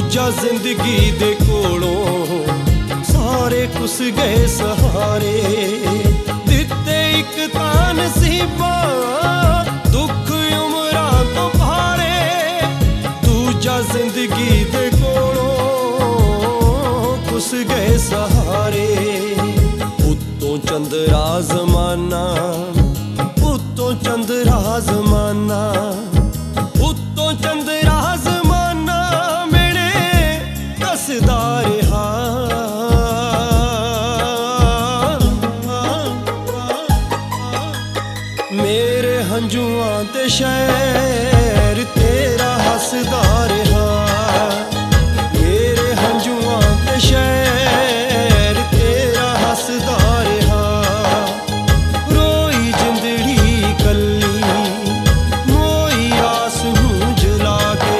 ਦੂਜਾ ਜ਼ਿੰਦਗੀ ਦੇ ਕੋਲੋਂ ਸਾਰੇ ਕੁਸ ਗਏ ਸਹਾਰੇ। ਦਿੱਤੇ ਇੱਕ ਤਾਂ ਨਸੀਬਾਂ ਦੁੱਖ ਉਮਰਾਂ ਤੋਂ ਭਾਰੇ। ਦੂਜਾ ਜ਼ਿੰਦਗੀ ਦੇ ਕੋਲੋਂ ਕੁਸ ਗਏ ਸਹਾਰੇ। ਉੱਤੋਂ ਚੰਦਰਾ ਜ਼ਮਾਨਾ, ਉੱਤੋਂ ਚੰਦਰਾ ਜ਼ਮਾਨਾ, ਉੱਤੋਂ ਚੰਦਰਾ ਜ਼ਮਾਨਾ ਮੇਰੇ ਦੱਸਦਾ ਰਿਹਾ। ਮੇਰੇ ਹੰਝੂਆਂ ਤੇ ਸ਼ਹਿਰ ਤੇਰਾ ਹੱਸਦਾ ਰਿਹਾ। ਮੇਰੇ ਹੰਝੂਆਂ ਤੇ ਸ਼ਹਿਰ ਤੇਰਾ ਹੱਸਦਾ ਰਿਹਾ। ਰੋਈ ਜਿੰਦੜੀ ਕੱਲੀ ਮੋਈ ਆਸ ਨੂੰ ਜਲਾ ਕੇ।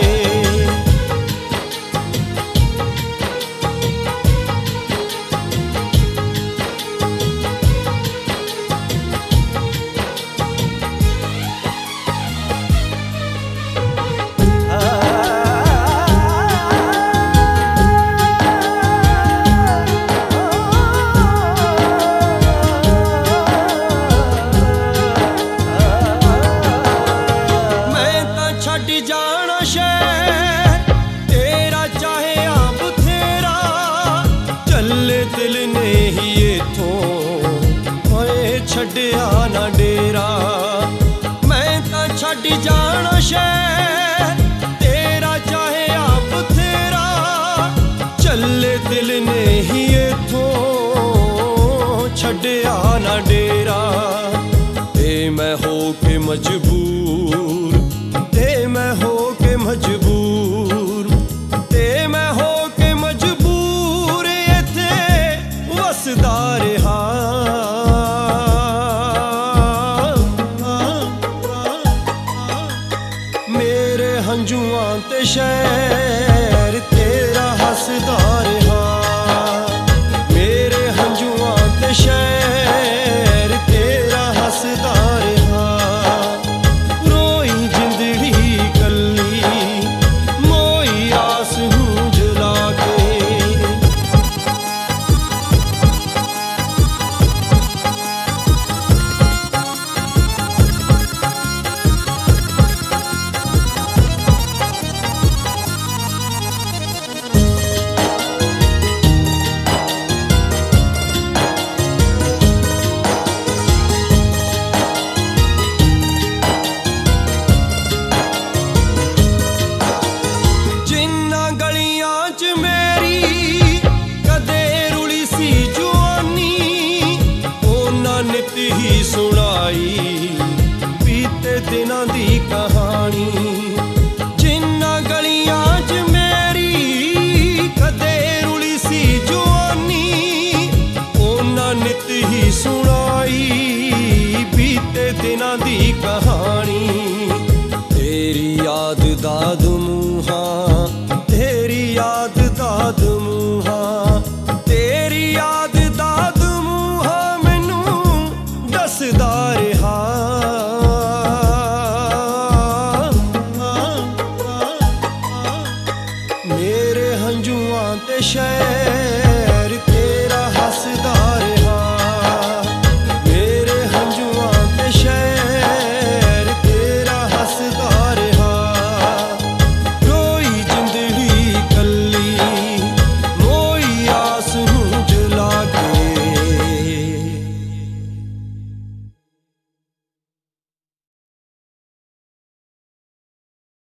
ਛੱਡ ਜਾਣਾ ਸ਼ਹਿਰ ਤੇਰਾ ਚਾਹਿਆ ਬਥੇਰਾ। ਚੱਲੇ ਦਿਲ ਨੇ ਹੀ ਏਥੋਂ ਹੋਏ ਛੱਡਿਆ ਨਾ ਡੇਰਾ। ਮੈਂ ਤਾਂ ਛੱਡ ਜਾਣਾ ਸ਼ਹਿਰ ਤੇਰਾ ਚਾਹਿਆ ਬਥੇਰਾ। ਚੱਲੇ ਦਿਲ ਨੇ ਹੀ ਏਥੋਂ ਛੱਡਿਆ ਨਾ ਡੇਰਾ। ਤੇ ਮੈਂ ਹੋ ਕੇ ਮਜਬੂਰ, ਤੇ ਮੈਂ ਹੋ ਕੇ ਮਜਬੂਰ, ਤੇ ਮੈਂ ਹੋ ਕੇ ਮਜਬੂਰ ਇੱਥੇ ਵਸਦਾ ਰਿਹਾ। ਮੇਰੇ ਹੰਝੂਆਂ ਤੇ ਸ਼ਹਿਰ ਤੇਰਾ ਹੱਸਦਾ ਰਿਹਾ। ਮੇਰੇ ਹੰਝੂਆਂ ਤੇ ਸ਼ਹਿਰ ਤੇਰਾ ਹੱਸਦਾ ਰਿਹਾ। ਨਿਤ ਹੀ ਸੁਣਾਈ ਬੀਤੇ ਦਿਨਾਂ ਦੀ ਕਹਾਣੀ। ਜਿਨ੍ਹਾਂ ਗਲੀਆਂ 'ਚ ਮੇਰੀ ਕਦੇ ਰੁਲੀ ਸੀ ਜਵਾਨੀ। ਉਹਨਾਂ ਨਿਤ ਹੀ ਸੁਣਾਈ ਬੀਤੇ ਦਿਨਾਂ ਦੀ ਕਹਾਣੀ। ਤੇਰੀ ਯਾਦ ਦਾ ਦਮੂਹਾ, ਤੇਰੀ ਯਾਦ ਦਾ ਦਮੂਹਾ, ਤੇਰੀ ਯਾਦ ਦਾ ਦਮੂਹਾ ਮੈਨੂੰ ਦੱਸਦਾ ਰਿਹਾ। ਮੇਰੇ ਹੰਝੂਆਂ ਤੇ ਸ਼ਹਿਰ